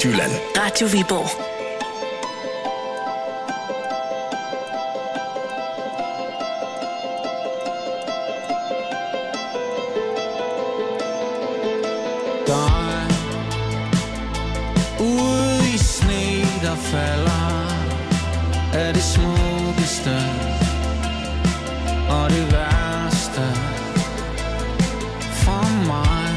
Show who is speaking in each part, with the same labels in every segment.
Speaker 1: Midtjylland.
Speaker 2: Radio Viborg.
Speaker 3: Ude i sne, der falder, er det smukkeste og det værste for mig.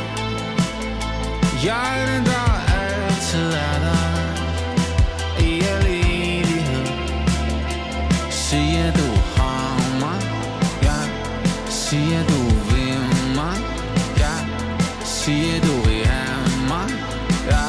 Speaker 3: Jeg er den, der altid er der i al evighed. Siger du har mig, ja. Siger du vil mig, ja. Siger du vil have mig, ja.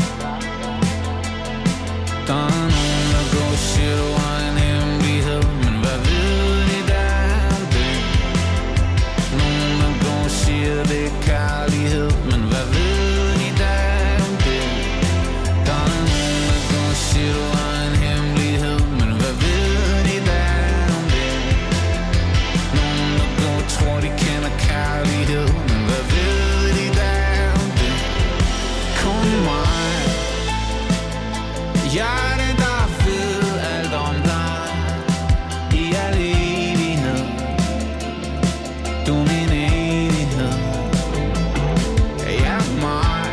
Speaker 3: Der er nogen, der går og siger, du har en hemmelighed, men hvad ved de der om det? Nogen, der går og siger, det er kærlighed, men hvad ved de der om det? Der er nogen, der går og siger, du har en hemmelighed, men hvad ved de der om det? Nogen, der går og tror, de kender kærlighed, men hvad ved de der om det? Kun mig. Jeg er den, der ved alt om dig i al evighed. Du er min enighed. Ja, mig.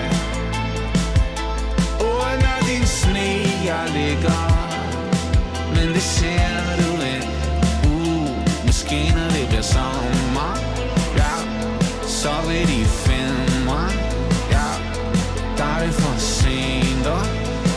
Speaker 3: Under din sne, jeg ligger, men det ser du ikke. Måske når det bliver sommer, ja, så vil de finde mig. Ja, der er det for sent, og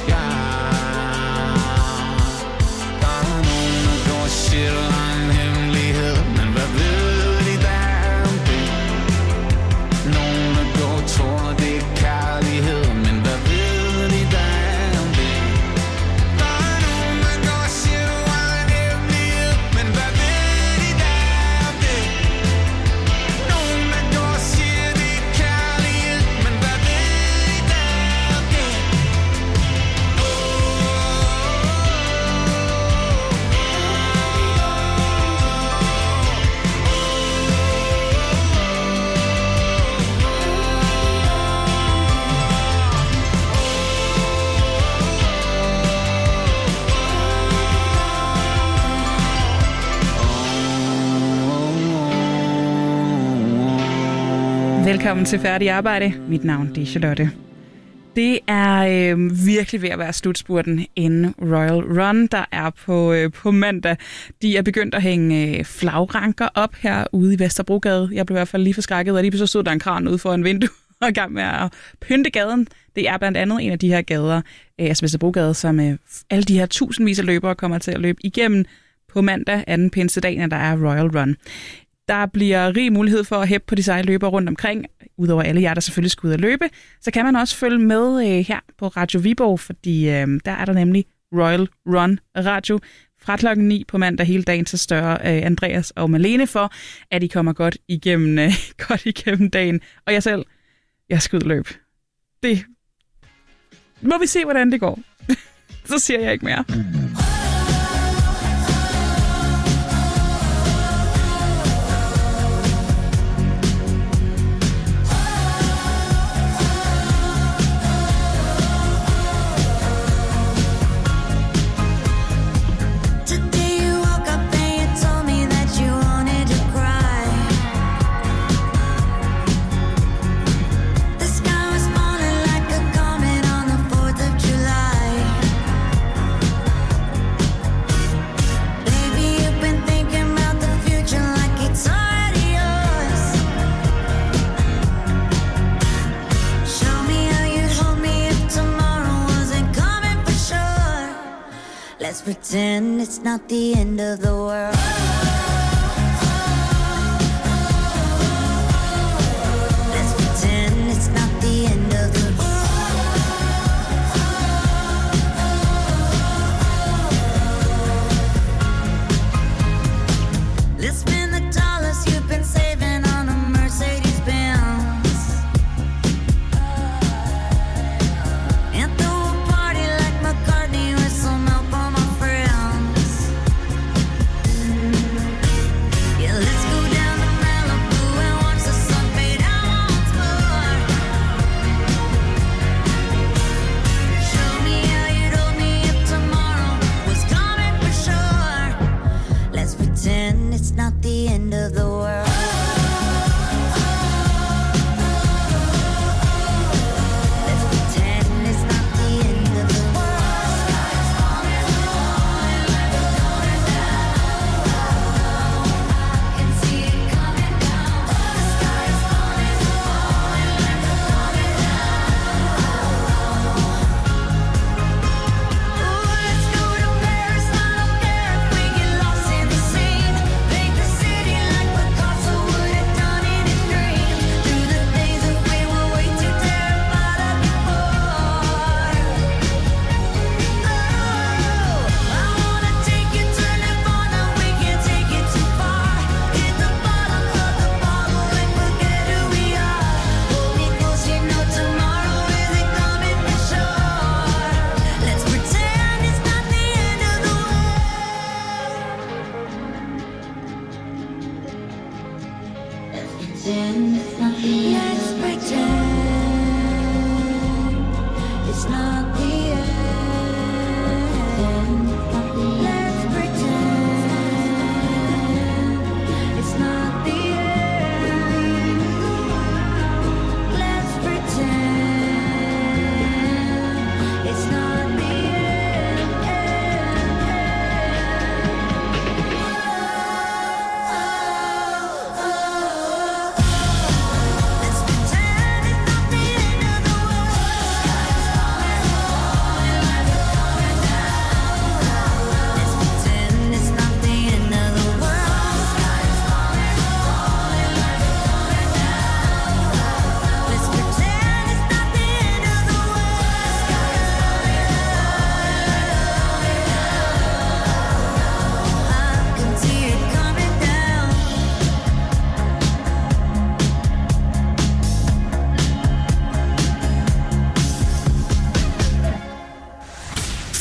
Speaker 3: siger du har en hemmelighed, men hvad ved de der om det? Nogen der går og tror, det er kærlighed, men hvad ved de der om det? Der er nogen der går og siger, du har en hemmelighed, men hvad ved de der om det? Nogen der går og siger, det er kærlighed, men hvad ved de der om det?
Speaker 4: Velkommen til Færdig Arbejde. Mit navn det er Charlotte. Det er virkelig ved at være slutspurten inden Royal Run, der er på mandag. De er begyndt at hænge flagranker op herude i Vesterbrogade. Jeg blev i hvert fald lige forskrækket, og lige så stod der en kran ude for en vindue og i gang med at pynte gaden. Det er blandt andet en af de her gader, altså Vesterbrogade, som alle de her tusindvis af løbere kommer til at løbe igennem på mandag, anden pinsedag, når der er Royal Run. Der bliver rig mulighed for at hæppe på de seje løbere rundt omkring. Udover alle jer, der selvfølgelig skal ud og løbe, så kan man også følge med her på Radio Viborg, fordi der er der nemlig Royal Run Radio fra klokken 9 på mandag hele dagen, så større Andreas og Malene for, at I kommer godt igennem dagen. Og jeg selv, jeg skal ud og løbe. Det må vi se, hvordan det går. Så siger jeg ikke mere.
Speaker 5: Let's pretend it's not the end of the world. Let's pretend it's not the end of the world. Let's spend the dollars you've been saving on a Mercedes Benz and throw a party like McCartney with some help on my friends.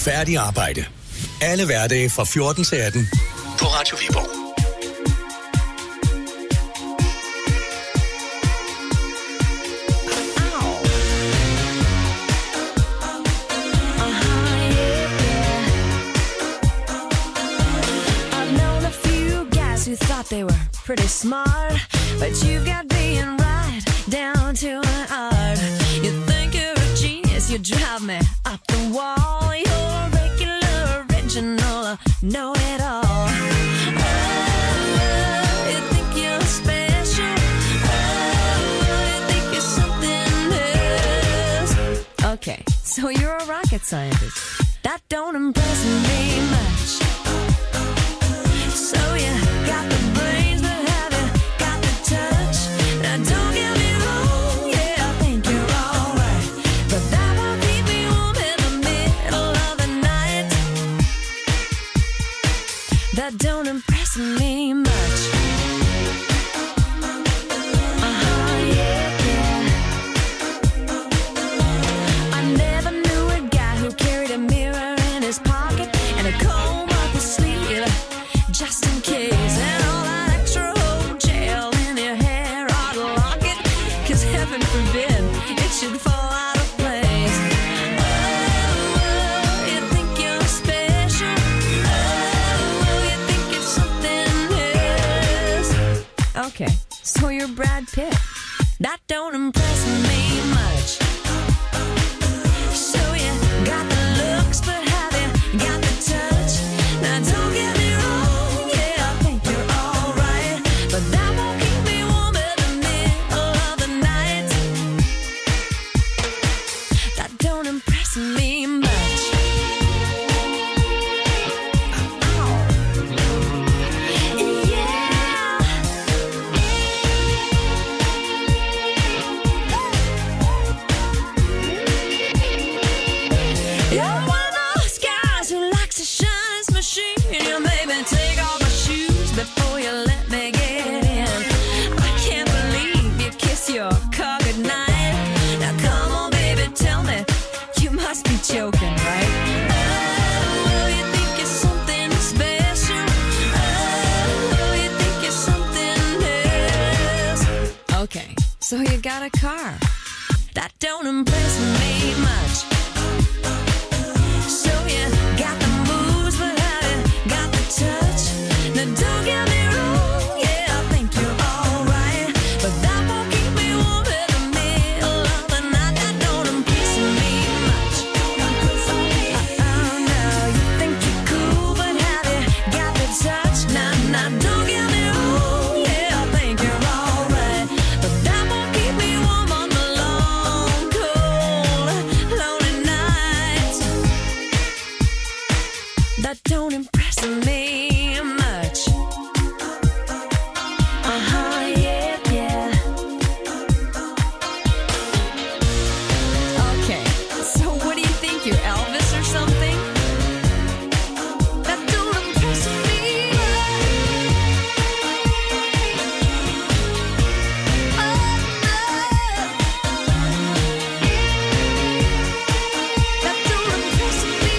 Speaker 1: Retfærdig arbejde. Alle hverdage fra 14 til 18 på Radio Viborg.
Speaker 2: Who thought they were pretty smart, but you've got being right down to an art. You think you're a genius, you drive me up the wall. You're a regular, original, know-it-all. Oh, you think you're special. Oh, you think you're something else. Okay, so you're a rocket scientist. That don't impress me much. So you got the brains, but have you got the touch? Now don't get me wrong, yeah, I think you're alright, but that won't keep me warm in the middle of the night. That don't impress me much. Yeah. I never knew a guy who carried a mirror in his pocket and a comb up his sleeve, just in case, and all that extra old gel in your hair ought to lock it, 'cause heaven forbid it should fall out of place. Oh, you think you're special. Oh, you think it's something else. Okay, so you're Brad Pitt. That don't impress me much. So you got the looks, but have you got the touch? Now don't get me wrong, yeah, I think you're alright, but that won't keep me warm in the middle of the night. That don't impress me much. You're one of those guys who likes to shine his machine. You made me take off my shoes before you let me get in. I can't believe you kiss your car goodnight. Now come on, baby, tell me, you must be joking, right? Oh, you think you're something special. Oh, you think you're something else. Okay, so you got a car. That don't impress me much. So you got the moves, but have you got the touch? Now don't get me wrong, yeah, I think you're alright, but that won't keep me warm in the middle of the night. That don't impress me much. Oh no, you think you're cool, but have you got the touch? Now don't get me wrong, yeah, I think you're alright, but that won't keep me warm on the long, cold, lonely nights. That don't impress me much. Yeah. Okay, so what do you think, you're Elvis or something? That don't impress me much. Oh no. That don't impress me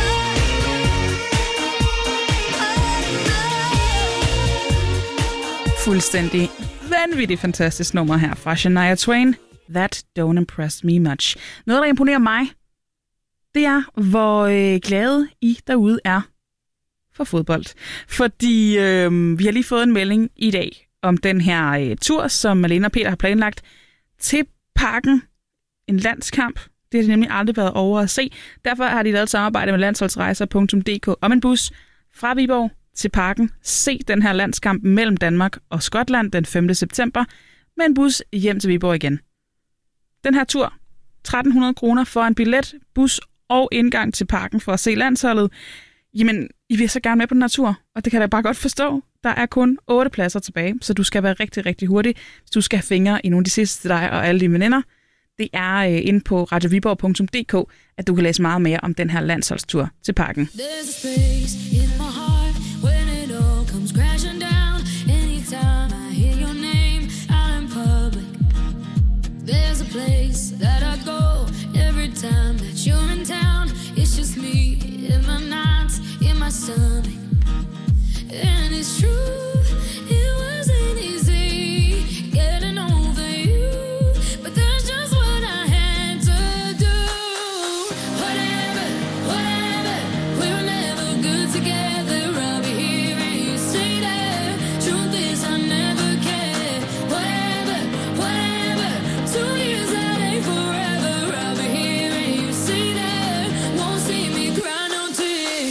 Speaker 2: much.
Speaker 4: Fuldstændig vanvittigt fantastisk nummer her fra Shania Twain. That don't impress me much. Noget, der imponerer mig, det er, hvor glade I derude er for fodbold. Fordi vi har lige fået en melding i dag om den her tur, som Malene og Peter har planlagt til Parken. En landskamp. Det har de nemlig aldrig været over at se. Derfor har de lavet et samarbejde med landsholdsrejser.dk om en bus fra Viborg til Parken. Se den her landskamp mellem Danmark og Skotland den 5. september med en bus hjem til Viborg igen. Den her tur, 1.300 kroner for en billet, bus og indgang til Parken for at se landsholdet. Jamen, I vil så gerne med på den her tur, og det kan jeg bare godt forstå. Der er kun 8 pladser tilbage, så du skal være rigtig, rigtig hurtig, hvis du skal have fingre i nogle af de sidste til dig og alle dine veninder. Det er inde på radioviborg.dk, at du kan læse meget mere om den her landsholdstur til Parken.
Speaker 6: There's a space in my heart when it all comes crashing down. Anytime I hear your name out in public, there's a place that I go every time that you're in town. It's just me in my nights, in my stomach. And it's true, it wasn't easy getting over you, but that's just what I had to do. Whatever, whatever, we were never good together. I'll be here and you stay there. Truth is I never cared. Whatever, whatever, 2 years that ain't forever. I'll be here and you stay there. Won't see me cry no tears.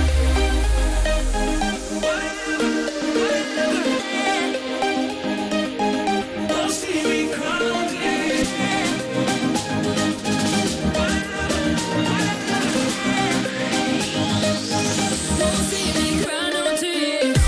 Speaker 6: Won't see me cry no tears.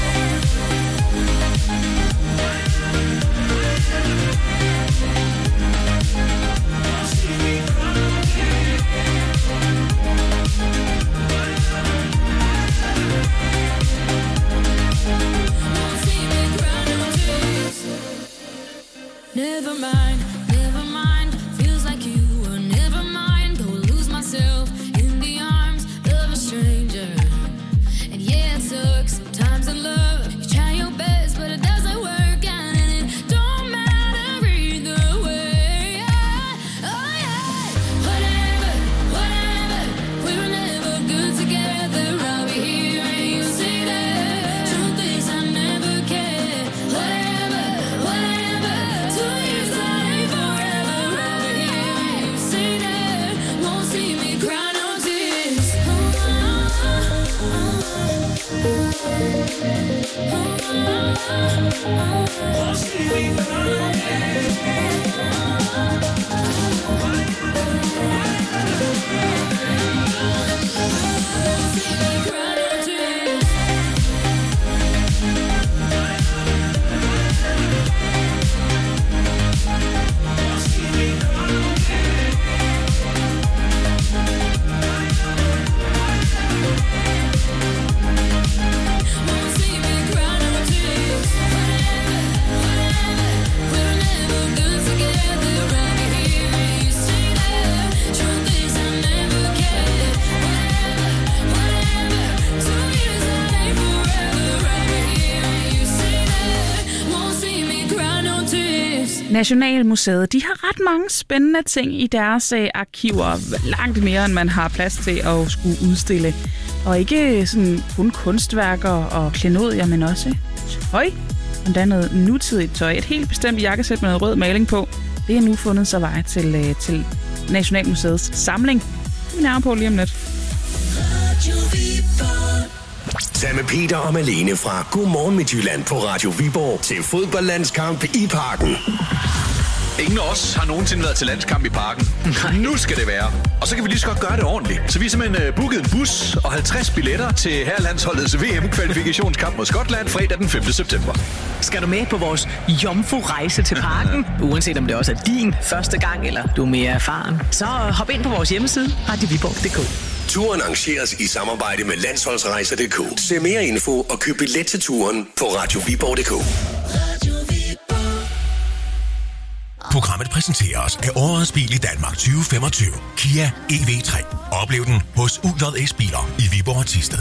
Speaker 6: Won't see me cry no tears. Never mind, never mind. Feels like you were never mind. Go lose myself in the arms of a stranger. And yeah, it sucks sometimes in love. You try your best, but it doesn't work out, and it don't matter either way. Oh yeah, whatever, whatever. We were never good together. I'll be here and you stay there. Truth is I never cared. Whatever, whatever. 2 years that ain't forever. I'll be here and you stay there. Won't see me cry no tears. Won't see me cry no tears. Won't see me cry no tears. Whatever, whatever. We were never good together. I'll be here and you stay there. Truth is I never cared. Whatever, whatever. 2 years that ain't forever. I'll be here and you stay there. Won't see me cry no tears.
Speaker 4: Nationalmuseet, de har ret mange spændende ting i deres arkiver. Langt mere, end man har plads til at skulle udstille. Og ikke sådan kun kunstværker og klenodier, men også tøj. Og der er noget nutidigt tøj. Et helt bestemt jakkesæt med noget rød maling på. Det er nu fundet sig vej til Nationalmuseets samling. Vi nærmer på lige om lidt.
Speaker 1: Tag med Peter og Malene fra Godmorgen Midtjylland på Radio Viborg til fodboldlandskamp i Parken.
Speaker 7: Ingen af os har nogensinde været til landskamp i Parken. Nu skal det være. Og så kan vi lige så godt gøre det ordentligt. Så vi har simpelthen booket en bus og 50 billetter til herrelandsholdets VM-kvalifikationskamp mod Skotland fredag den 5. september.
Speaker 8: Skal du med på vores jomfru-rejse til Parken? Uanset om det også er din første gang, eller du er mere erfaren, så hop ind på vores hjemmeside, radioviborg.dk.
Speaker 1: Turen arrangeres i samarbejde med Landsholdsrejser.dk. Se mere info og køb billet til turen på radioviborg.dk. Programmet præsenteres af årets bil i Danmark 2025. Kia EV3. Oplev den hos UJS Biler i Viborg og Thisted.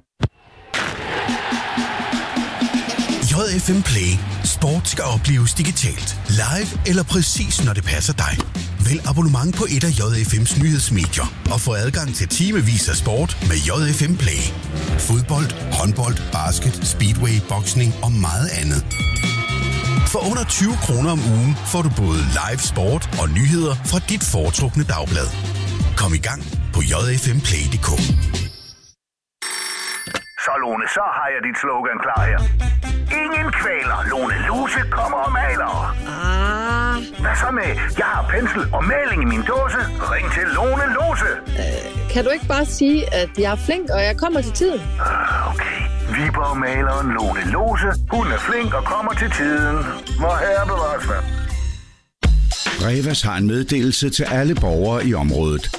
Speaker 1: JFM Play. Sport skal opleves digitalt. Live eller præcis når det passer dig. Vælg abonnement på et af JFM's nyhedsmedier og få adgang til timevis af sport med JFM Play. Fodbold, håndbold, basket, speedway, boksning og meget andet. For under 20 kroner om ugen får du både live sport og nyheder fra dit foretrukne dagblad. Kom i gang på jfmplay.dk.
Speaker 9: Så Lone, så har jeg dit slogan klar her. Ingen kvæler, Lone Lose kommer og maler. Hvad så med, jeg har pensel og maling i min dåse? Ring til Lone Lose.
Speaker 10: Kan du ikke bare sige, at jeg er flink, og jeg kommer til tiden?
Speaker 9: Okay. Viborg-maleren Lone Lose. Hun er flink og kommer til tiden. Hvor herre bevares med.
Speaker 11: Revas har en meddelelse til alle borgere i området.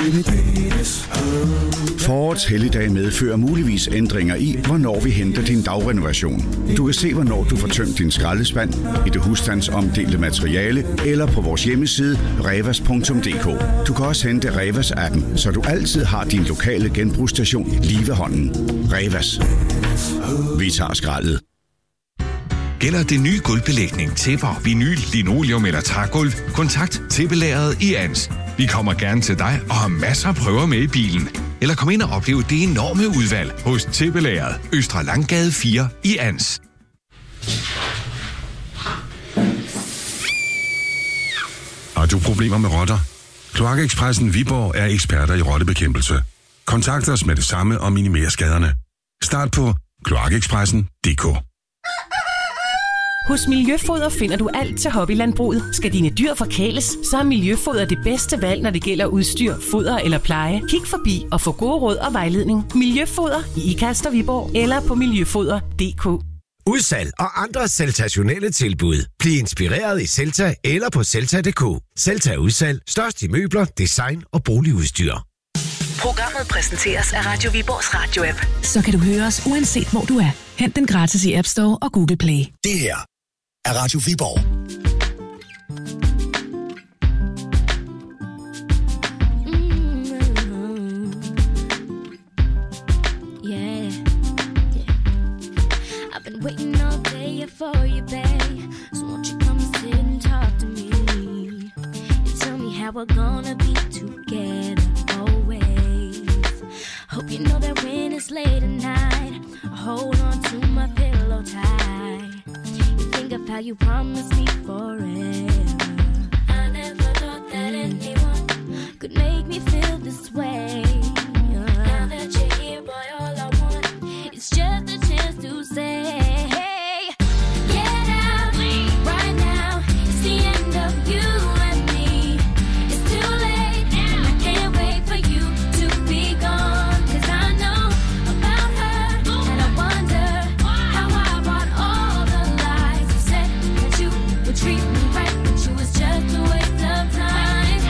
Speaker 11: Forårets helligdag medfører muligvis ændringer i, hvornår vi henter din dagrenovation. Du kan se, hvornår du får tømt din skraldespand i det husstandsomdelte materiale eller på vores hjemmeside revas.dk. Du kan også hente Revas-appen, så du altid har din lokale genbrugsstation lige ved hånden. Revas. Vi tager skraldet.
Speaker 12: Gælder det nye gulvbelægning, tæpper, vinyl, linoleum eller trægulv? Kontakt Tæppelageret i Ans. Vi kommer gerne til dig og har masser af prøver med i bilen. Eller kom ind og opleve det enorme udvalg hos Tæppelageret, Østre Langgade 4 i Ans.
Speaker 13: Har du problemer med rotter? Kloakekspressen Viborg er eksperter i rottebekæmpelse. Kontakt os med det samme og minimer skaderne. Start på kloakekspressen.dk.
Speaker 14: Hos Miljøfoder finder du alt til hobbylandbruget. Skal dine dyr forkæles, så er Miljøfoder det bedste valg, når det gælder udstyr, foder eller pleje. Kig forbi og få gode råd og vejledning. Miljøfoder i Ikast og Viborg eller på miljøfoder.dk.
Speaker 15: Udsalg og andre sensationelle tilbud. Bliv inspireret i Celta eller på Celta.dk. Celta Udsalg. Størst i møbler, design og boligudstyr.
Speaker 8: Programmet præsenteres af Radio Viborgs radio-app.
Speaker 16: Så kan du høre os uanset hvor du er. Hent den gratis i App Store og Google Play.
Speaker 1: Det her er Radio Viborg.
Speaker 6: I've been waiting all day for you, babe. So won't you come and sit and talk to me? And tell me how we're gonna be together always. Hope you know that when it's late at night, I hold on to my pillow tight. You think of how you promised me forever. I never thought that anyone could make me feel this way. Now that you're here, boy, all I want is just a chance to say, get out right now. It's the end of you and me. It's too late now. I can't wait for you to be gone. 'Cause I know about her, and I wonder how I bought all the lies. You said that you would treat me right, but you was just a waste of time.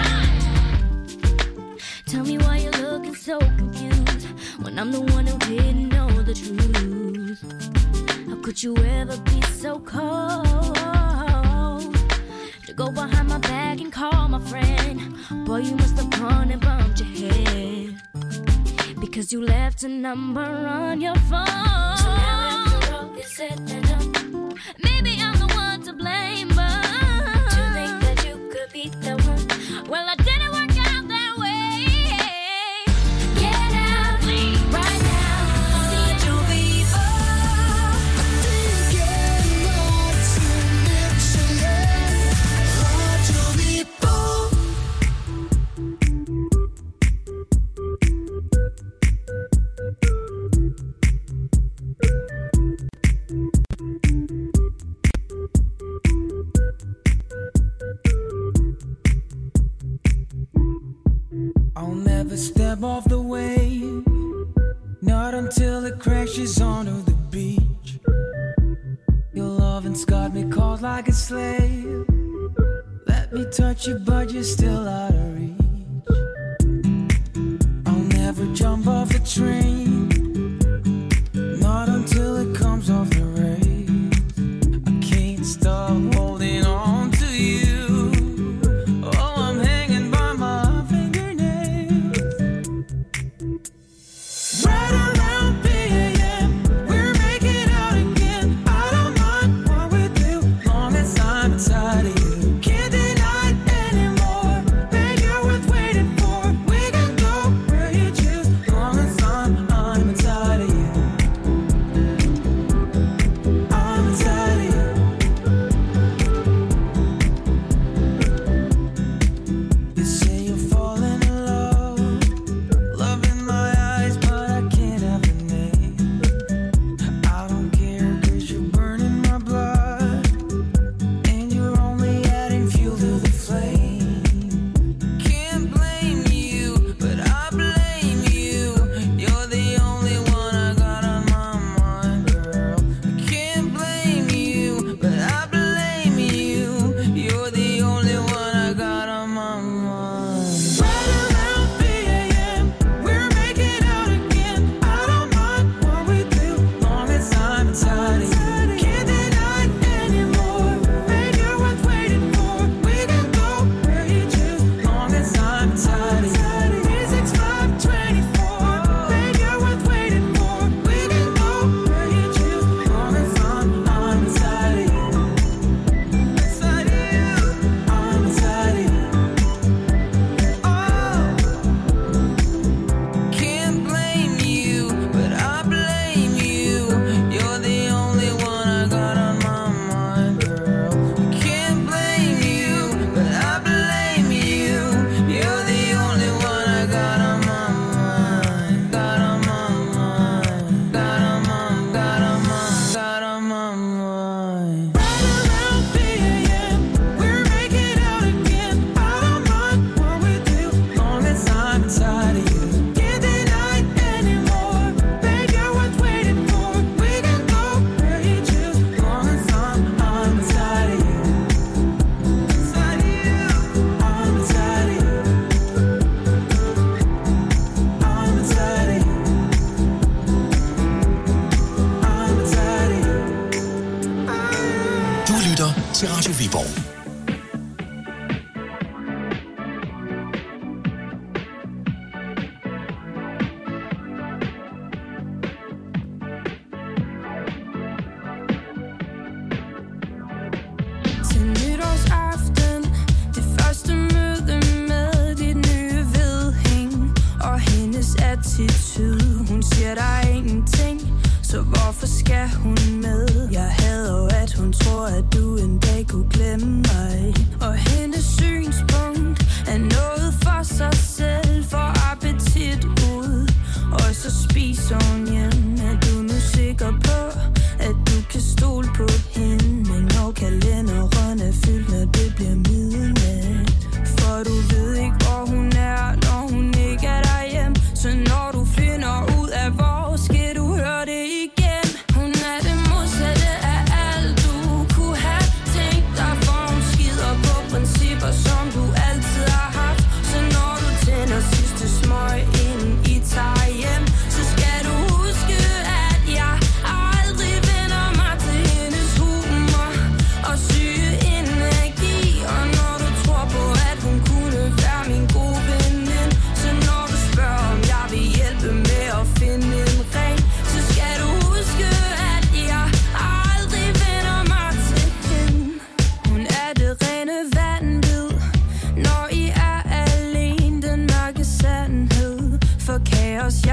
Speaker 6: Tell me why you're looking so confused when I'm the one who didn't know the truth. How could you ever be so cold to go behind my back and call my friend? Boy, you must have gone and bumped your head because you left a number on your phone. So now after all is said and done, maybe I'm the one to blame, but to think that you could be the one, well, I didn't work out that way. Get out right now. Radio Viborg. Radio Viborg.
Speaker 17: I'll never step off the wave, not until it crashes onto the beach. Your loving's got me caught like a slave. Let me touch you, but you're still out of reach. I'll never jump off the train, not until it comes off the rails. I can't stop holding on to you. Oh, I'm hanging by my fingernails. Right around p.m., we're making out again. I don't mind what we do, long as I'm inside of you. Can't deny it anymore. Babe, you're worth waiting for. We can go where you choose, long as I'm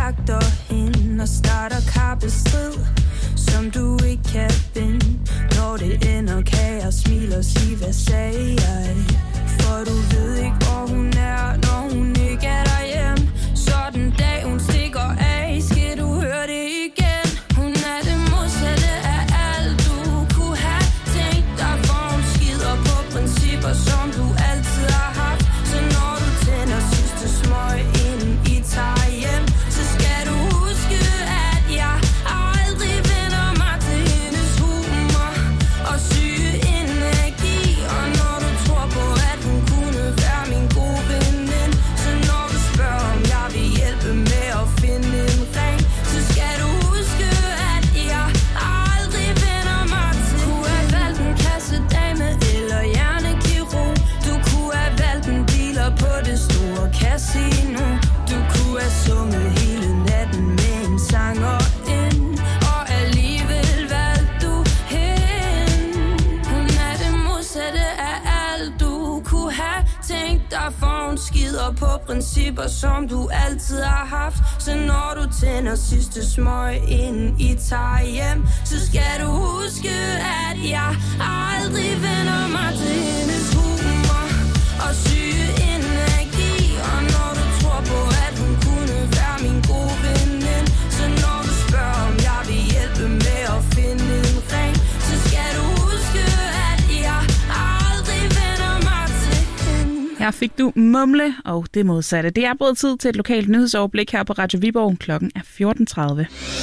Speaker 2: jagter hende og starter kappestrid, som du ikke kan vinde. Når det ender, kan jeg smile og sige, hvad sagde jeg? For du ved ikke, hvor hun er, når hun ikke er derhjemme. Så den dag hun stikker af, skal du høre det igen. Hun er det modsatte af alt, du kunne have tænkt dig. For hun skider på principper, som du altid har haft. Så når du tænder sidste smøg, inden I tager hjem, så skal du huske, at jeg aldrig vender mig til hendes humor og syge energi. Og når du tror på, at hun kunne være min gode veninde, så når du spørger, om jeg vil hjælpe med at finde en ring, så skal du huske, at jeg aldrig vender mig til. Kunne have valgt en kassedame eller hjernekirurg. Du kunne have valgt en dealer på det store casino. Du kunne have sunget hele natten med en sanger ind, og alligevel valgte du hende. Hun er det modsatte af alt, du kunne have tænkt dig. For hun skider på principper, som du altid har haft. Så når du tænder sidste smøg, inden I tager hjem, så skal du huske, at jeg aldrig vender mig til hendes humor og syge energi. Og når du tror på, at hun kunne være min gode veninde, så når du spørger, om jeg vil hjælpe med at finde en ring, så skal du huske, at jeg aldrig vender mig til hende.
Speaker 4: Her fik du Mumle og det modsatte. Det er blevet tid til et lokalt nyhedsoverblik her på Radio Viborg. Klokken er 14.30.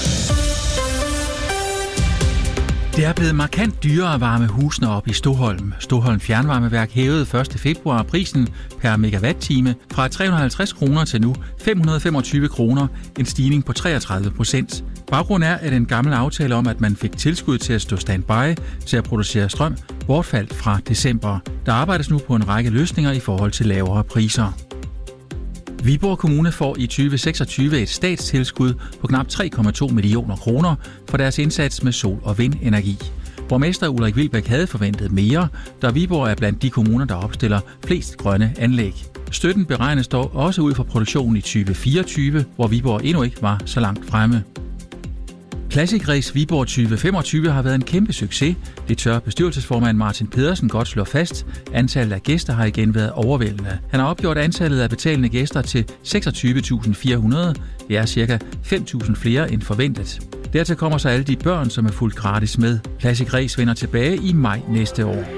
Speaker 18: Det er blevet markant dyrere at varme husene op i Stoholm. Stoholm Fjernvarmeværk hævede 1. februar prisen per megawatt-time fra 350 kroner til nu 525 kroner, en stigning på 33%. Baggrunden er, at en gammel aftale om, at man fik tilskud til at stå standby til at producere strøm, bortfaldt fra december. Der arbejdes nu på en række løsninger i forhold til lavere priser. Viborg Kommune får i 2026 et statstilskud på knap 3,2 millioner kroner for deres indsats med sol- og vindenergi. Borgmester Ulrik Wilbæk havde forventet mere, da Viborg er blandt de kommuner, der opstiller flest grønne anlæg. Støtten beregnes dog også ud fra produktionen i 2024, hvor Viborg endnu ikke var så langt fremme. Classic Race Viborg 2025 har været en kæmpe succes. Det tør bestyrelsesformand Martin Pedersen godt slå fast. Antallet af gæster har igen været overvældende. Han har opgjort antallet af betalende gæster til 26.400. Det er ca. 5.000 flere end forventet. Dertil kommer så alle de børn, som er fuldt gratis med. Classic Race vender tilbage i maj næste år.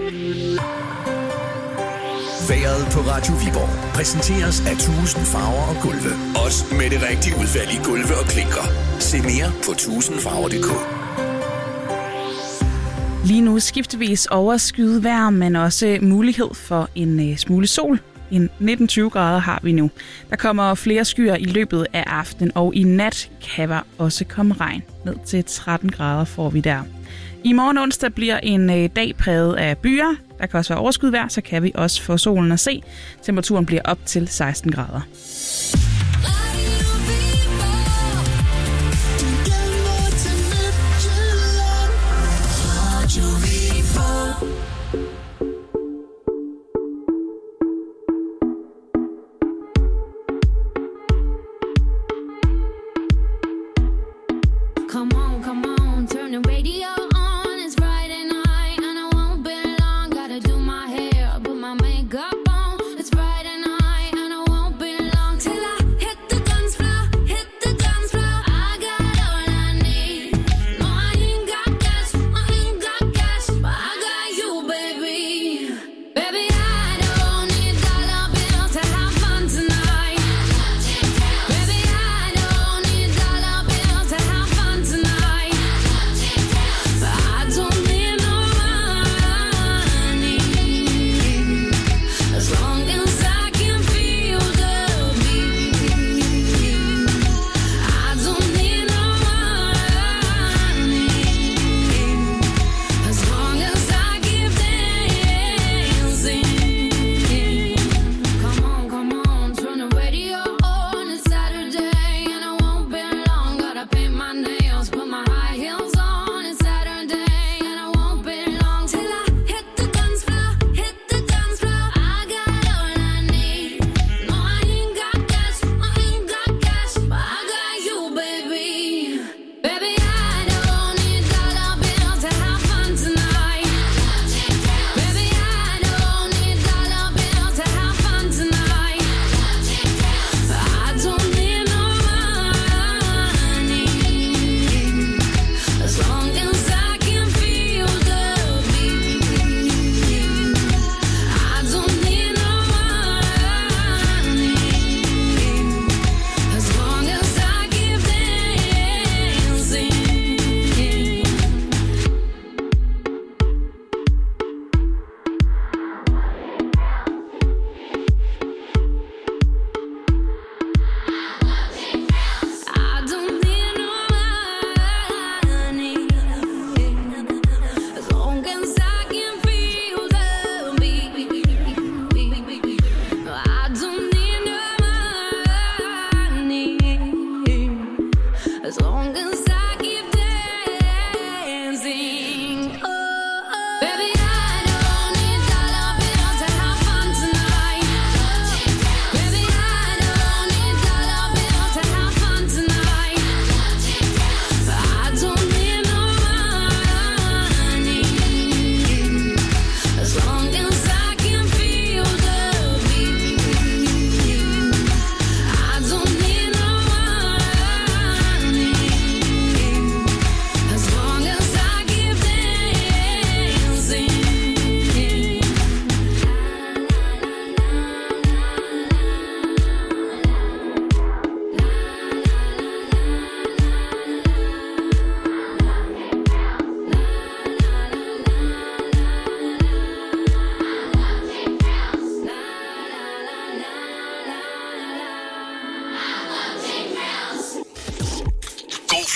Speaker 19: Vejret på Radio Viborg præsenteres af 1000 farver og gulve. Også med det rigtige udvalg i gulve og klinker. Se mere på 1000farver.dk.
Speaker 4: Lige nu skiftevis overskyet vejr, men også mulighed for en smule sol. En 19-20 grader har vi nu. Der kommer flere skyer i løbet af aftenen, og i nat kan der også komme regn. Ned til 13 grader får vi der. I morgen onsdag bliver en dag præget af byer. Der kan også være overskyet vejr, så kan vi også få solen at se. Temperaturen bliver op til 16 grader.
Speaker 6: Come on, come on, turn the radio on. It's Friday night and I won't be long. Gotta do my hair, put my makeup on. It's Friday night and I won't be long till I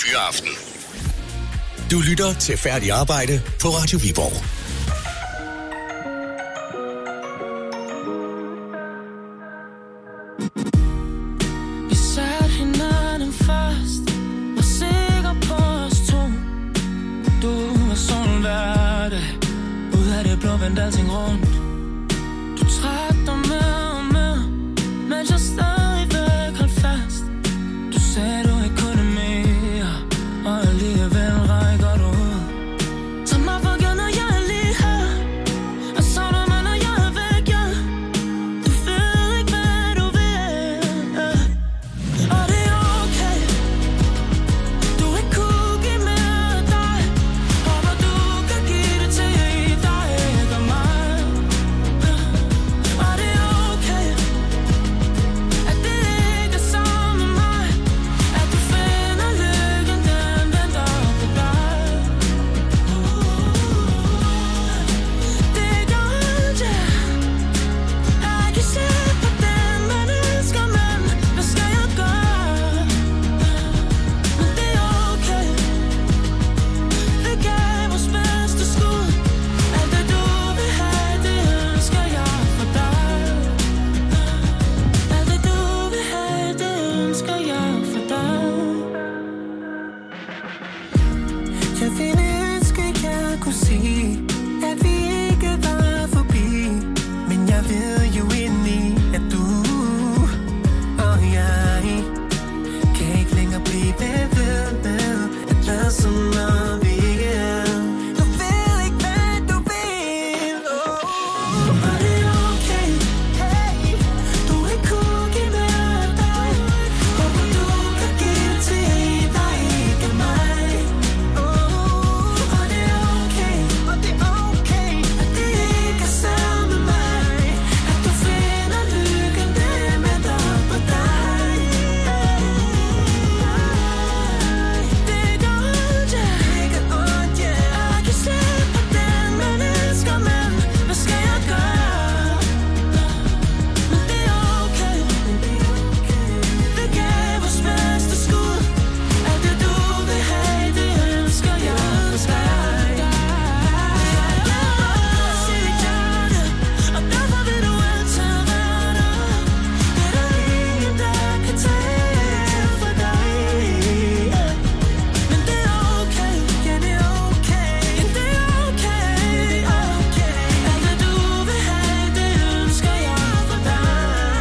Speaker 19: Fyraften. Du lytter til Færdig Arbejde på Radio Viborg.
Speaker 17: Vi satte hinanden fast, var sikker på os to. Du var sådan hver dag, ud af det blå vendte alting rundt. Du trak dig mere og mere, mens jeg stadigvæk holdt fast. Du sagde du ikke kunne mere, og alligevel rækker du ud. Tag mig for givet, når jeg er lige her, og så når man, når jeg er væk, ja. Du ved ikke, hvad du vil, og det er okay. Du ikke kunne give mere af dig, og hvad du kan give det til dig, ikke mig. Og det er okay, at det ikke er sammen med mig, at du finder lykken, den venter på dig. Det er godt, ja. Jeg kan se på den, man elsker, men hvad skal jeg gøre? Men det er okay. Vi gav vores bedste skud. Alt det du vil have, det ønsker jeg for dig. Alt det du vil have, det ønsker jeg for dig. Jeg ville ønske, jeg kunne sige, at vi ikke var forbi. Men jeg ved jo indeni, at du og jeg kan ikke længere blive ved med at lade som om vi ikke er. Du ved ikke, hvad du vil, og det er okay. Hey, du ikke kunne give mere af dig, og hvad du kan give til dig, ikke mig. Og det er okay, og det er okay, at det ikke er sammen med mig, at du finder lykken, den venter på dig. Det er godt, ja. Jeg kan se på den, man elsker, men hvad skal jeg gøre? Men det er okay. Vi gav vores bedste skud. Alt det du vil have, det ønsker jeg for dig. Jeg siger ja, og derfor vil du altid være der. Det er der ingen, der kan tage fra dig. Men det er okay, ja det er okay, ja det er okay, okay. Alt det du vil have, det ønsker jeg for dig.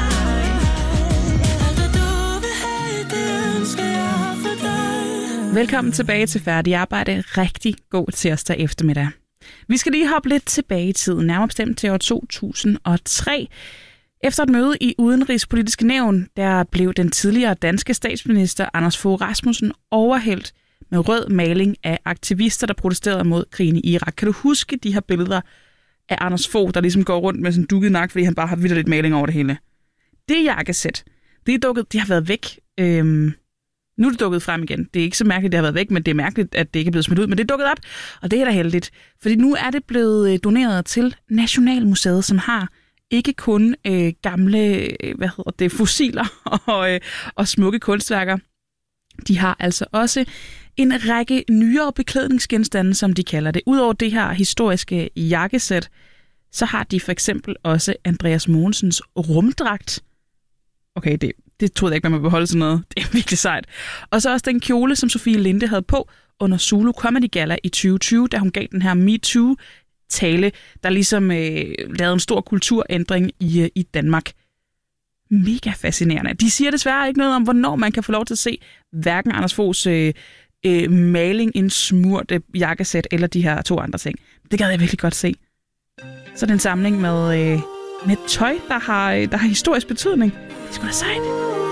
Speaker 17: Alt det du vil have, det ønsker jeg for dig.
Speaker 4: Velkommen tilbage til Færdig Arbejde. Rigtig god tirsdag eftermiddag. Vi skal lige hoppe lidt tilbage i tiden, nærmere bestemt til år 2003. Efter et møde i Udenrigspolitiske Nævn, der blev den tidligere danske statsminister Anders Fogh Rasmussen overhældt med rød maling af aktivister, der protesterede mod krigen i Irak. Kan du huske de her billeder af Anders Fogh, der ligesom går rundt med sådan en dukket nakke, fordi han bare har vitterligt maling over det hele? Det jakkesæt, det har været væk. Nu er det dukket frem igen. Det er ikke så mærkeligt, det har været væk, men det er mærkeligt, at det ikke er blevet smidt ud. Men det er dukket op, og det er da heldigt. Fordi nu er det blevet doneret til Nationalmuseet, som har ikke kun gamle fossiler og smukke kunstværker. De har altså også en række nyere beklædningsgenstande, som de kalder det. Udover det her historiske jakkesæt, så har de for eksempel også Andreas Mogensens rumdragt. Okay, det troede jeg ikke, man må beholde sådan noget. Det er virkelig sejt. Og så også den kjole, som Sofie Linde havde på under Zulu Comedy Gala i 2020, da hun gav den her MeToo-tale, der ligesom lavede en stor kulturændring i Danmark. Mega fascinerende. De siger desværre ikke noget om, hvornår man kan få lov til at se hverken Anders Foghs maling, en smurt jakkesæt eller de her to andre ting. Det gad jeg virkelig godt se. Så den samling med tøj, der har historisk betydning. Det er sgu da sejt.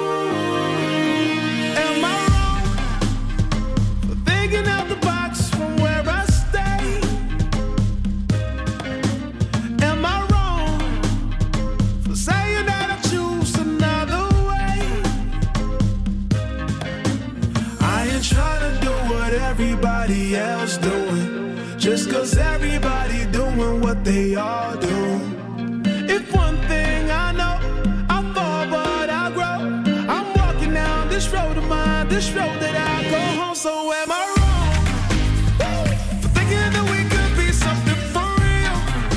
Speaker 20: Everybody else doing, just 'cause everybody doing what they all do. If one thing I know, I fall but I grow. I'm walking down this road of mine, this road that I go home So am I wrong for thinking that we could be something for real?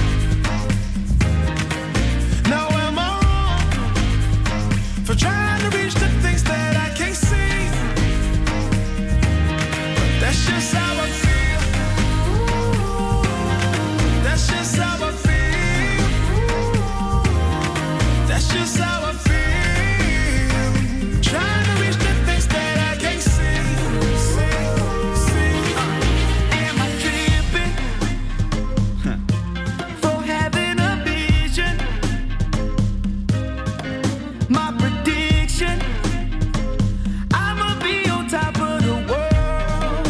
Speaker 20: Now am I wrong for trying to reach the things that I can't see? But that's just how I feel. That's just how I feel. That's just how I feel. Trying to reach the things that I can't see. Am I tripping for having a vision? My prediction, I'ma be on top of the world.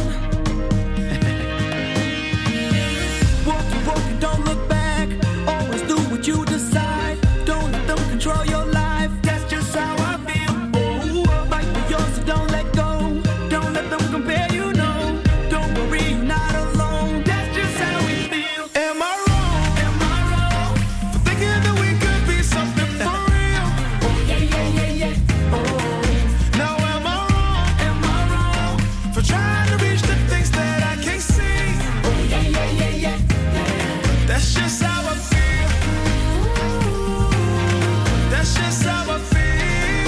Speaker 20: Walk the walk and don't look back. Always do what you decide. Don't let them control your life. That's just how I feel. Oh, fight for yours, so don't let go. Don't let them compare, you know. Don't worry, you're not alone. That's just how we feel. Am I wrong? Am I wrong for thinking that we could be something for real? Oh yeah, yeah, yeah, yeah. Oh, now am I wrong? Am I wrong for trying to reach the things that I can't see? Oh yeah, yeah, yeah, yeah. That's just how I feel. That's just how I feel.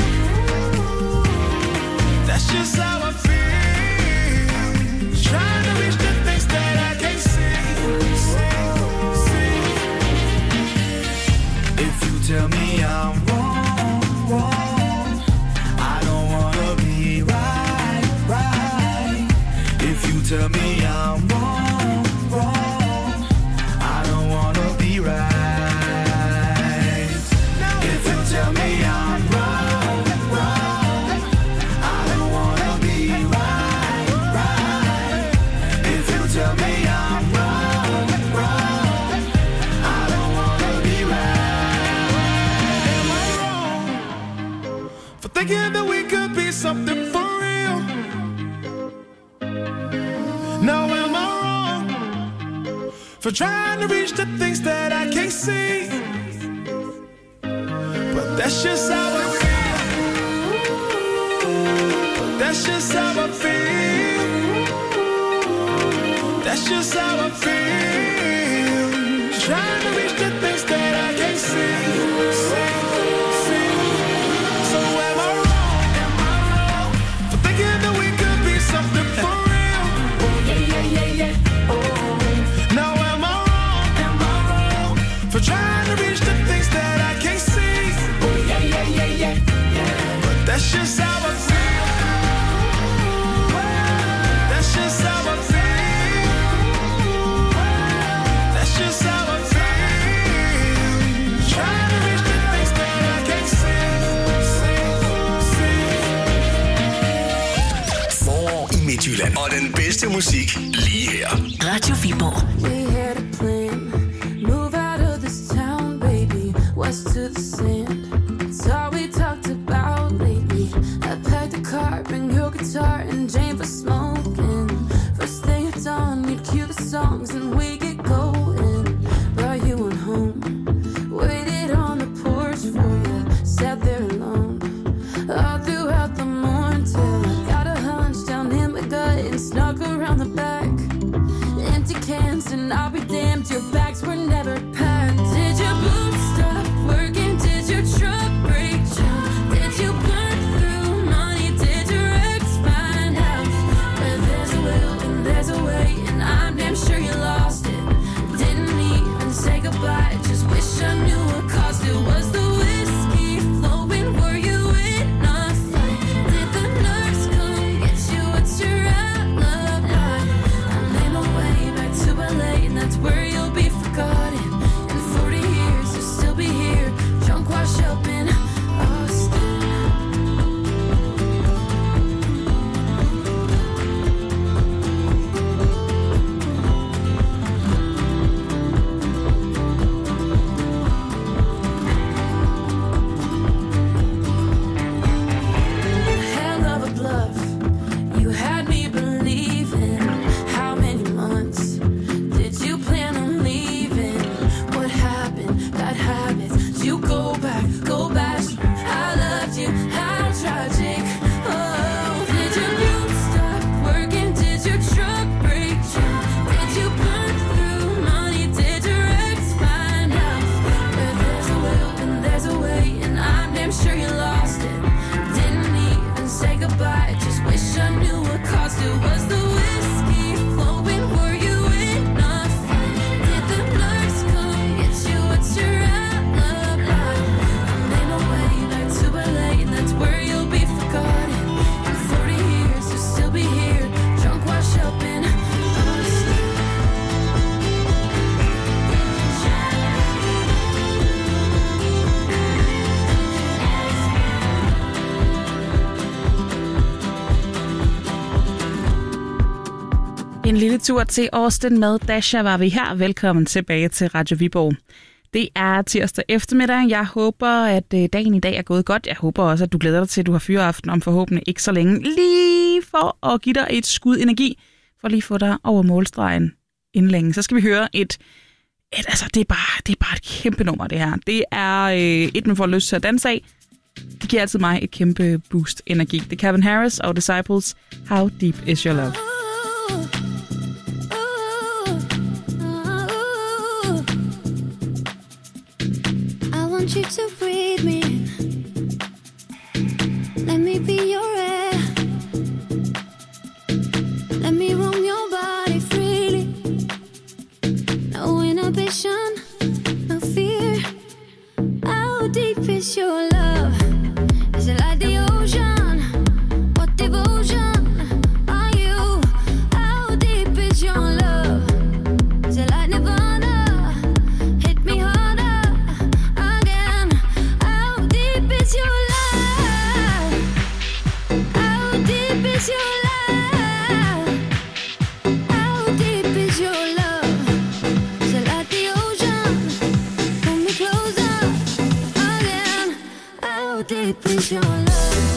Speaker 20: That's just how I feel. Trying to reach the things that I can't see. If you tell me I'm wrong, I don't wanna be right. If you tell me I'm wrong, I don't wanna be right. If you tell me I'm wrong, I don't wanna be right. If you tell me I'm wrong, I don't wanna be right. Am I wrong for thinking that we could be something for real? Now am I wrong for trying to reach the things that I can't see? But that's just how I feel. But that's just how I feel. That's just how I feel. Trying to reach the things that I can't see. So am I wrong? Am I wrong for thinking that we could be something for real? Oh yeah, yeah, yeah, yeah. Oh, now am I wrong? Am I wrong for trying to reach the things that I can't see? Oh yeah, yeah, yeah, yeah, yeah. But that's just how I feel. That's just how I feel. That's just how I feel. Trying to reach the things that I can't see.
Speaker 19: Forår i Midtjylland. Og den bedste musik lige her.
Speaker 6: Radio Viborg.
Speaker 21: We had a plan, move out of this town, baby, west to the sand. It's all we talked about lately. I packed the car, bring your guitar and Jane for smoking. First thing at dawn, you'd cue the songs and we get going. Brought you on home, waited on the porch for you, sat there alone. All throughout the morning till I got a hunch down in my gut and snuck around the back. Empty cans and I'll be damned, your bags were never packed. Did your boots stop working? Did your truck break down? Did you burn through money? Did your ex find out? But there's a will and there's a way, and I'm damn sure you lost it. Didn't even say goodbye, just wish I knew what caused it. Was the whiskey flowing? Were you in a fight? Did the nurse come get you? What's your alibi? I made my way back to LA, and that's where you'll be
Speaker 4: En lille tur til Austin med Dasha var vi her. Velkommen tilbage til Radio Viborg. Det er tirsdag eftermiddag. Jeg håber, at dagen i dag er gået godt. Jeg håber også, at du glæder dig til, at du har fyreaften om forhåbentlig ikke så længe. Lige for at give dig et skud energi, for lige at få dig over målstregen inden længe. Så skal vi høre altså det er bare et kæmpe nummer, det her. Det er et, man får lyst til at danse af. Det giver altid mig et kæmpe boost energi. Det er Calvin Harris og Disciples. How Deep Is Your Love?
Speaker 6: I want you to breathe me. Let me be your air. Let me roam your body freely. No inhibition, no fear. How deep is your love? Is it like the ocean? What devotion are you? How deep is your love? Is it like Nirvana? Hit me harder again. How deep is your love? How deep is your love? How deep is your love? Is it like the ocean? Pull me closer again. How deep is your love?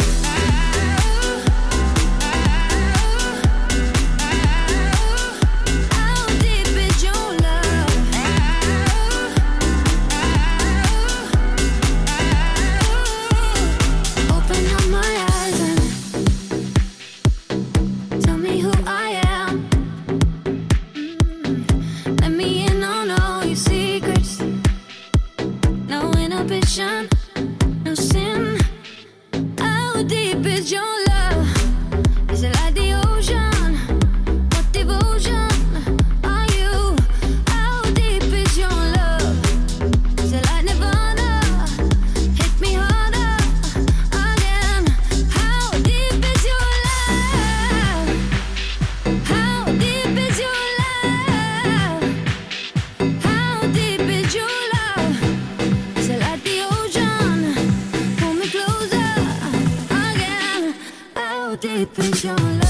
Speaker 6: No sin. How deep is your love? Is it like the ocean? What devotion are you? How deep is your love? Is it like Nirvana? Hit me harder again. How deep is your love? How deep is your love? How deep is your love? Is it like the ocean? Pull me closer again. How deep is your love?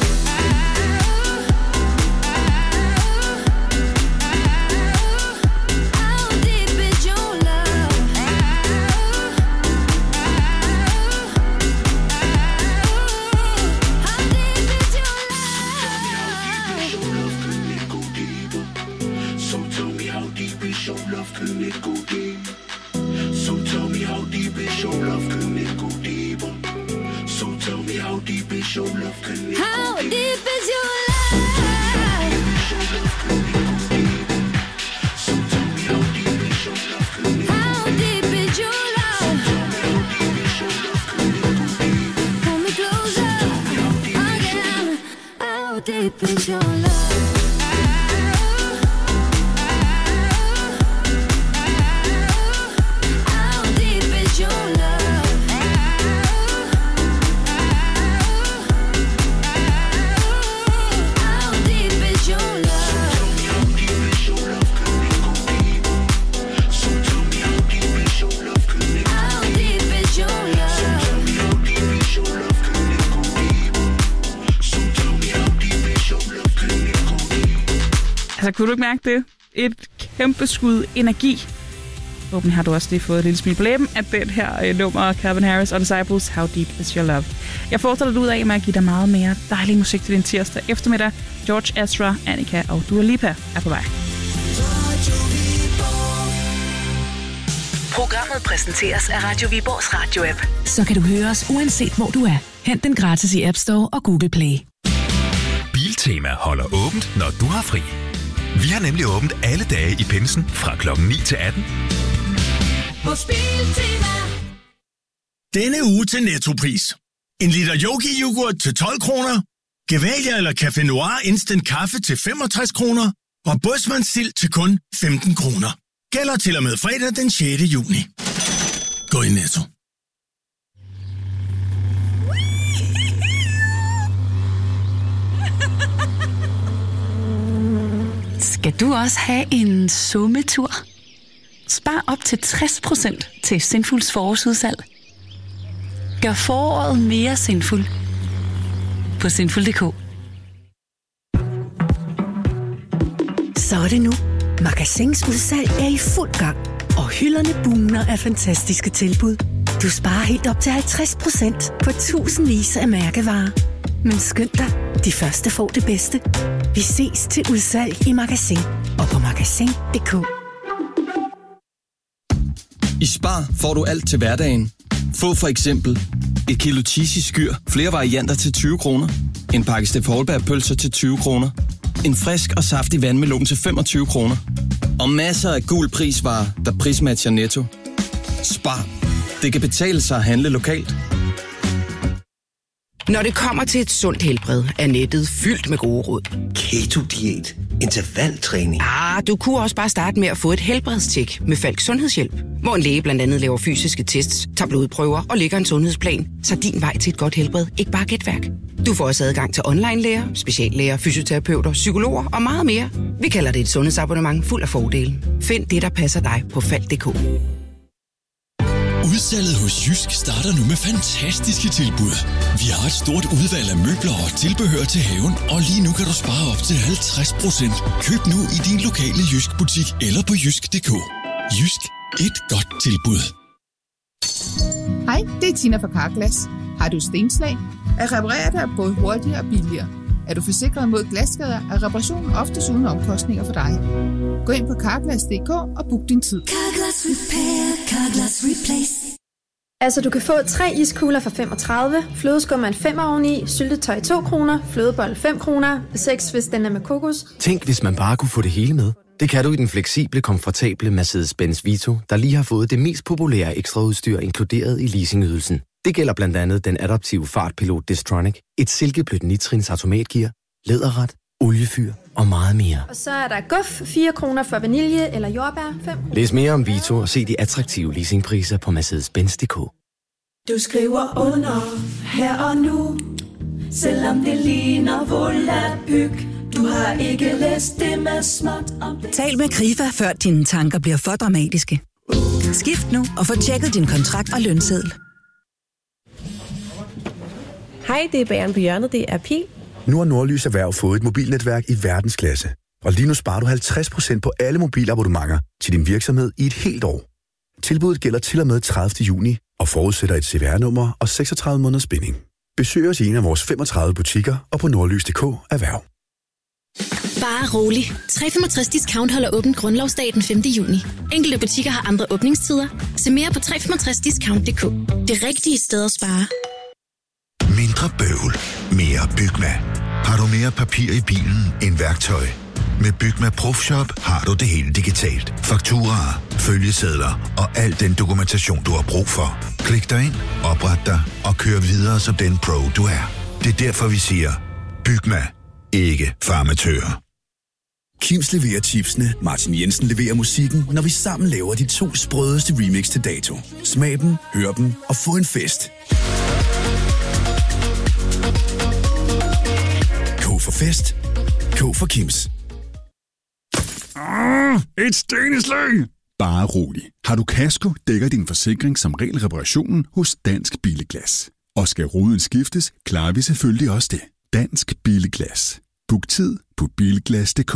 Speaker 6: How deep is your love? How deep is your love?
Speaker 20: So tell me how deep is your love, can it go deep? So tell me how deep is your love, can it go deeper? So tell me how deep is your love, can it go
Speaker 6: How
Speaker 20: deep?
Speaker 6: deep is your love?
Speaker 20: So tell me how deep is your love, can it
Speaker 6: How deep is your love? Pull me closer again. How deep is your love? How deep is your love? How deep is your love?
Speaker 20: So tell me how deep is your love, can it go
Speaker 6: How deep is your love?
Speaker 20: how deep is your love, can it go deeper? So tell me how deep is your love, can it go deeper?
Speaker 4: Altså, kunne du ikke mærke det? Et kæmpe skud energi. Forhåbentlig har du også lige fået et lille smil på læben af den her nummer, Calvin Harris og Disciples, How Deep Is Your Love. Jeg fortsætter dig ud af med at give dig meget mere dejlig musik til din tirsdag eftermiddag. George Ezra, Annika og Dua Lipa er på vej.
Speaker 14: Programmet præsenteres af Radio Viborgs radio-app.
Speaker 16: Så kan du høre os uanset hvor du er. Hent den gratis i App Store og Google Play.
Speaker 3: Biltema holder åbent, når du har fri. Vi har nemlig åbent alle dage i pinsen fra klokken 9 til 18.
Speaker 2: Hos Biltema.
Speaker 22: Denne uge til Nettopris. En liter Yogi-yoghurt til 12 kroner. Gevalia eller Café Noir Instant Kaffe til 65 kroner. Og Bådsmandsild til kun 15 kroner. Gælder til og med fredag den 6. juni. Gå i Netto.
Speaker 23: Skal du også have en summetur? Spar op til 60% til Sinfuls forårsudsalg. Gør foråret mere sinful på sinful.dk.
Speaker 5: Så er det nu. Magasins udsalg er i fuld gang. Og hylderne bugner af fantastiske tilbud. Du sparer helt op til 50% på tusindvis af mærkevarer. Men skynd dig, de første får det bedste. Vi ses til udsalg i Magasin og på magasin.dk.
Speaker 7: I Spar får du alt til hverdagen. Få for eksempel et kilo cheesy skyr, flere varianter til 20 kroner. En pakke Steff Holberg-pølser til 20 kroner. En frisk og saftig vandmelon til 25 kroner. Og masser af gul prisvarer, der prismatcher Netto. Spar. Det kan betale sig at handle lokalt.
Speaker 10: Når det kommer til et sundt helbred, er nettet fyldt med gode råd.
Speaker 24: Keto-diæt, intervaltræning.
Speaker 10: Du kunne også bare starte med at få et helbredstjek med Falk Sundhedshjælp, hvor en læge blandt andet laver fysiske tests, tager blodprøver og lægger en sundhedsplan, så din vej til et godt helbred ikke bare er gætværk. Du får også adgang til online-læger, speciallæger, fysioterapeuter, psykologer og meget mere. Vi kalder det et sundhedsabonnement fuld af fordele. Find det, der passer dig på Falk.dk.
Speaker 25: Udsalget hos Jysk starter nu med fantastiske tilbud. Vi har et stort udvalg af møbler og tilbehør til haven, og lige nu kan du spare op til 50%. Køb nu i din lokale Jysk butik eller på jysk.dk. Jysk. Et godt tilbud.
Speaker 26: Hej, det er Tina fra Carglass. Har du stenslag? At reparere dig er både hurtigere og billigere. Er du forsikret mod glasskader, er reparationen oftest uden omkostninger for dig. Gå ind på Carglass.dk og book din tid.
Speaker 2: Carglass Repair, Carglass Replace.
Speaker 27: Altså, du kan få 3 iskugler for 35, flødeskum er en 5 oveni, syltetøj 2 kroner, flødebold 5 kroner, 6 hvis den er med kokos.
Speaker 28: Tænk, hvis man bare kunne få det hele med. Det kan du i den fleksible, komfortable Mercedes-Benz Vito, der lige har fået det mest populære ekstraudstyr inkluderet i leasingydelsen. Det gælder blandt andet den adaptive fartpilot Distronic, et silkeblødt nitrins automatgear, læderret, oliefyr og meget mere.
Speaker 27: Og så er der guf, 4 kroner for vanilje eller jordbær, 5 kroner.
Speaker 28: Læs mere om Vito og se de attraktive leasingpriser på Mercedes-Benz.dk.
Speaker 2: Du skriver under her og nu, selvom det ligner volapyk. Du har ikke læst det med småt om det.
Speaker 29: Tal med Krifa, før dine tanker bliver for dramatiske. Skift nu og få tjekket din kontrakt og lønseddel.
Speaker 30: Hej, det er Bageren på hjørnet. Det er Pil.
Speaker 31: Nu har Nordlys Erhverv fået et mobilnetværk i verdensklasse. Og lige nu sparer du 50% på alle mobilabonnementer til din virksomhed i et helt år. Tilbuddet gælder til og med 30. juni og forudsætter et CVR-nummer og 36 måneders binding. Besøg os i en af vores 35 butikker og på nordlys.dk Erhverv.
Speaker 32: Bare rolig. 365 Discount holder åbent grundlovsdag den 5. juni. Enkelte butikker har andre åbningstider. Se mere på 365discount.dk. Det rigtige sted at spare.
Speaker 1: Mindre bøvl, mere Bygma. Har du mere papir i bilen end værktøj? Med Bygma Profshop har du det hele digitalt. Fakturaer, følgesedler og al den dokumentation, du har brug for. Klik dig ind, opret dig og kør videre som den pro, du er. Det er derfor, vi siger, Bygma. Ikke farmatører.
Speaker 33: Kims leverer chipsene, Martin Jensen leverer musikken, når vi sammen laver de 2 sprødeste remix til dato. Smag dem, hør dem og få en fest. K for fest. K for Kims.
Speaker 34: Et steneslag! Bare rolig. Har du kasko, dækker din forsikring som regel reparationen hos Dansk Bilglas. Og skal ruden skiftes, klarer vi selvfølgelig også det. Dansk Bilglas. Book tid på bilglas.dk.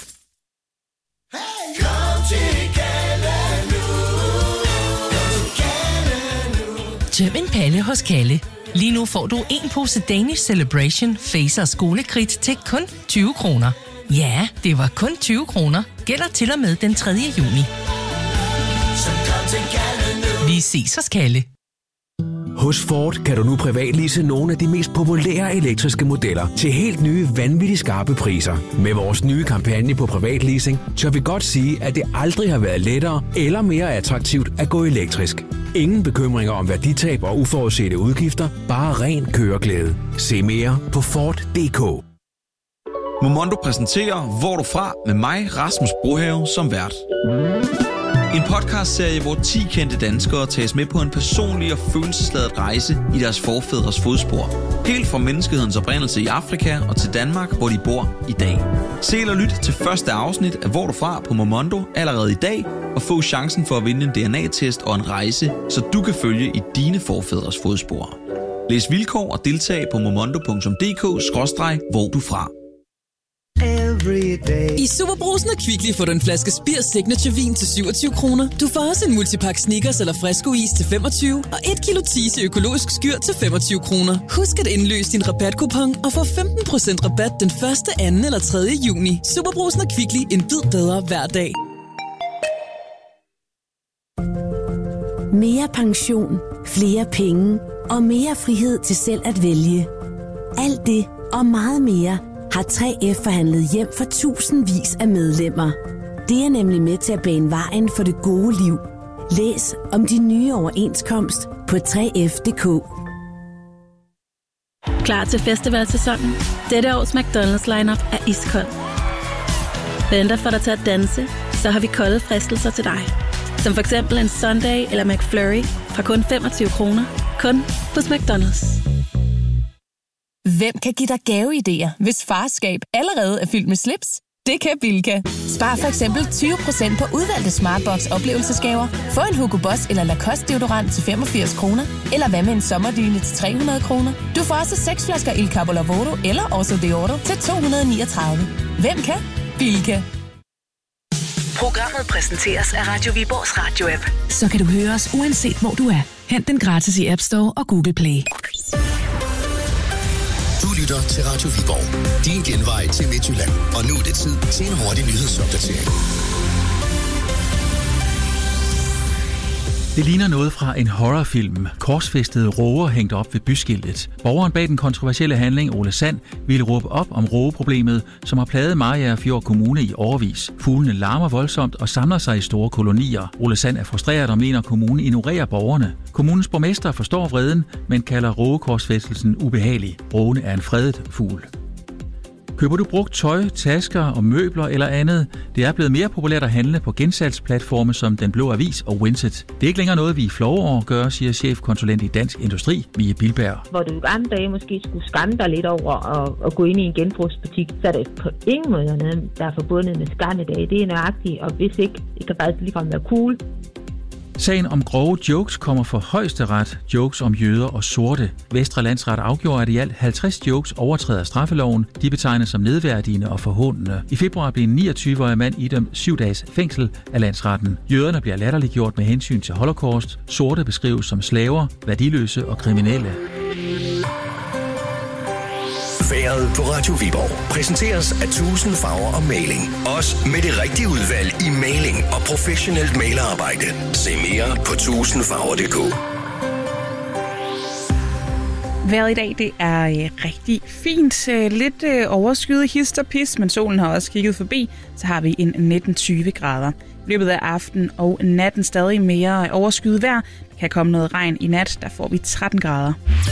Speaker 35: Tøm en palle hos Kalle. Lige nu får du 1 pose Danish Celebration Face og skolekridt til kun 20 kroner. Ja, det var kun 20 kroner. Gælder til og med den 3. juni. Vi ses hos Kalle.
Speaker 15: Hos Ford kan du nu privatlease nogle af de mest populære elektriske modeller til helt nye, vanvittigt skarpe priser. Med vores nye kampagne på privatleasing, tør vi godt sige, at det aldrig har været lettere eller mere attraktivt at gå elektrisk. Ingen bekymringer om værditab og uforudsete udgifter, bare ren køreglæde. Se mere på Ford.dk.
Speaker 36: Momondo præsenterer Hvor du fra med mig, Rasmus Brohave, som vært. En podcastserie, hvor 10 kendte danskere tages med på en personlig og følelsesladet rejse i deres forfædres fodspor. Helt fra menneskehedens oprindelse i Afrika og til Danmark, hvor de bor i dag. Se eller lyt til første afsnit af Hvor du fra på Momondo allerede i dag, og få chancen for at vinde en DNA-test og en rejse, så du kan følge i dine forfædres fodspor. Læs vilkår og deltag på momondo.dk/hvor du fra.
Speaker 3: every day.
Speaker 4: I Superbrugsen og Kvickly får du en flaske Spir Signature Vin til 27 kroner. Du får også en multipack Snickers eller Fresco Is til 25 og 1 kilo Tise økologisk skyr til 25 kroner. Husk at indløse din rabatkupon og få 15% rabat den 1., 2. eller 3. juni. Superbrugsen og Kvickly, en bid bedre hver dag.
Speaker 6: Mere pension, flere penge og mere frihed til selv at vælge. Alt det og meget mere har 3F forhandlet hjem for tusindvis af medlemmer. Det er nemlig med til at bane vejen for det gode liv. Læs om de nye overenskomst på 3F.dk.
Speaker 8: Klar til festivalsæsonen? Dette års McDonald's lineup er iskold. Venter for dig til at danse, så har vi kolde fristelser til dig. Som for eksempel en Sunday eller McFlurry fra kun 25 kroner. Kun hos McDonald's.
Speaker 35: Hvem kan give dig gaveidéer, hvis farskab allerede er fyldt med slips? Det kan Bilka. Spar for eksempel 20% på udvalgte Smartbox oplevelsesgaver. Få en Hugo Boss eller Lacoste deodorant til 85 kroner. Eller hvad med en sommerdyne til 300 kroner. Du får også 6 flasker Il Capo Lavoro eller Oso Deodoro til 239. Hvem kan? Bilka.
Speaker 29: Programmet præsenteres af Radio Viborgs radio-app.
Speaker 9: Så kan du høre os uanset hvor du er. Hent den gratis i App Store og Google Play.
Speaker 1: Du lytter til Radio Viborg. Din genvej til Midtjylland. Og nu er det tid til en hurtig nyhedsopdatering.
Speaker 11: Det ligner noget fra en horrorfilm. Korsfæstede råger hængt op ved byskiltet. Borgeren bag den kontroversielle handling, Ole Sand, ville råbe op om rågeproblemet, som har plaget Mariagerfjord Kommune i årevis. Fuglene larmer voldsomt og samler sig i store kolonier. Ole Sand er frustreret og mener, at kommunen ignorerer borgerne. Kommunens borgmester forstår vreden, men kalder rågekorsfæstelsen ubehagelig. Rågen er en fredet fugl. Køber du brugt tøj, tasker og møbler eller andet? Det er blevet mere populært at handle på gensalgsplatforme som Den Blå Avis og Vinted. Det er ikke længere noget, vi er flove over at gøre, siger chefkonsulent i Dansk Industri, Mie Bilberg.
Speaker 12: Hvor du i gamle dage måske skulle skamme dig lidt over at gå ind i en genbrugsbutik, så er det på ingen måde noget, der er forbundet med skam i dag. Det er nøjagtigt, og hvis ikke, det kan faktisk ligefrem være cool.
Speaker 11: Sagen om grove jokes kommer for Højesteret. Jokes om jøder og sorte. Vestre Landsret afgjorde, at i alt 50 jokes overtræder straffeloven. De betegnes som nedværdigende og forhåndende. I februar blev en 29-årig mand idømt 7 dages fængsel af landsretten. Jøderne bliver latterliggjort med hensyn til holocaust. Sorte beskrives som slaver, værdiløse og kriminelle.
Speaker 1: Vejret på Radio Viborg præsenteres af 1000 farver og maling. Også med det rigtige udvalg i maling og professionelt malerarbejde. Se mere på 1000farver.dk.
Speaker 13: Vejret i dag, det er rigtig fint. Lidt overskyet hist og pis, men solen har også kigget forbi. Så har vi en 19-20 grader. I løbet af aften og natten stadig mere overskyet vejr. Der kan komme noget regn i nat, der får vi 13 grader.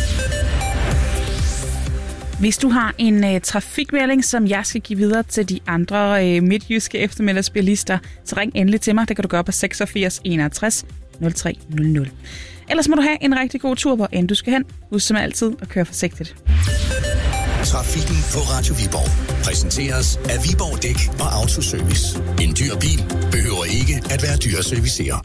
Speaker 13: Hvis du har en trafikmelding, som jeg skal give videre til de andre midtjyske eftermiddagsbilister, så ring endelig til mig. Det kan du gøre på 86 61 03 00. Ellers må du have en rigtig god tur, hvor end du skal hen. Husk som altid at køre forsigtigt.
Speaker 1: Trafikken på Radio Viborg præsenteres af Viborg Dæk og Autoservice. En dyr bil behøver ikke at være dyr at servicere.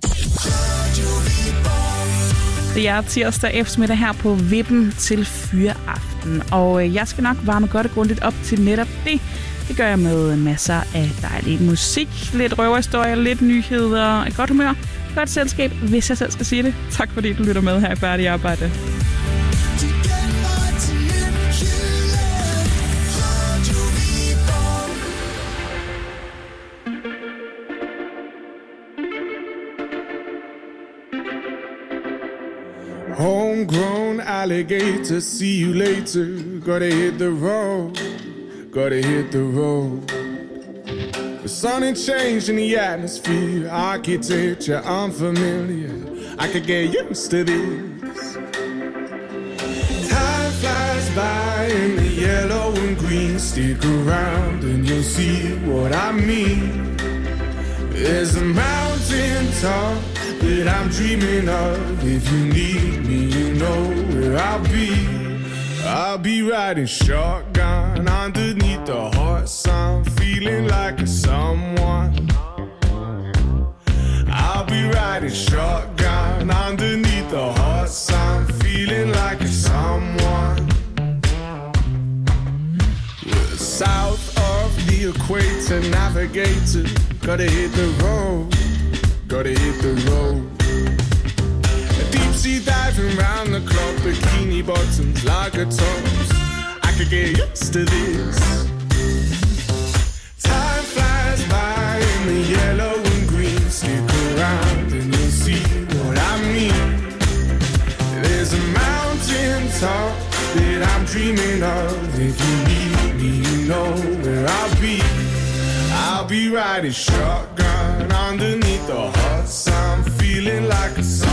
Speaker 13: Det er tirsdag eftermiddag her på Vippen til Fyraften, og jeg skal nok varme godt og grundigt op til netop det. Det gør jeg med masser af dejlig musik, lidt røverhistorier, lidt nyheder, et godt humør, godt selskab, hvis jeg selv skal sige det. Tak fordi du lytter med her i Færdig Arbejde.
Speaker 14: Homegrown alligator, see you later. Gotta hit the road, gotta hit the road. The sun ain't changing the atmosphere, architecture unfamiliar. I could get used to this. Time flies by in the yellow and green. Stick around and you'll see what I mean. There's a mountain top that I'm dreaming of. If you need me, you know where I'll be. I'll be riding shotgun underneath the hot sun, feeling like a someone. I'll be riding shotgun underneath the hot sun, feeling like a someone. South of the equator, equator, navigator. Gotta hit the road, gotta hit the road. Deep sea diving round the clock, bikini bottoms, lager tops. I could get used to this. Time flies by in the yellow and green. Stick around and you'll see what I mean. There's a mountain top that I'm dreaming of. If you need me, you know where I'll be. I'll be riding shotgun underneath the hot sun, feeling like a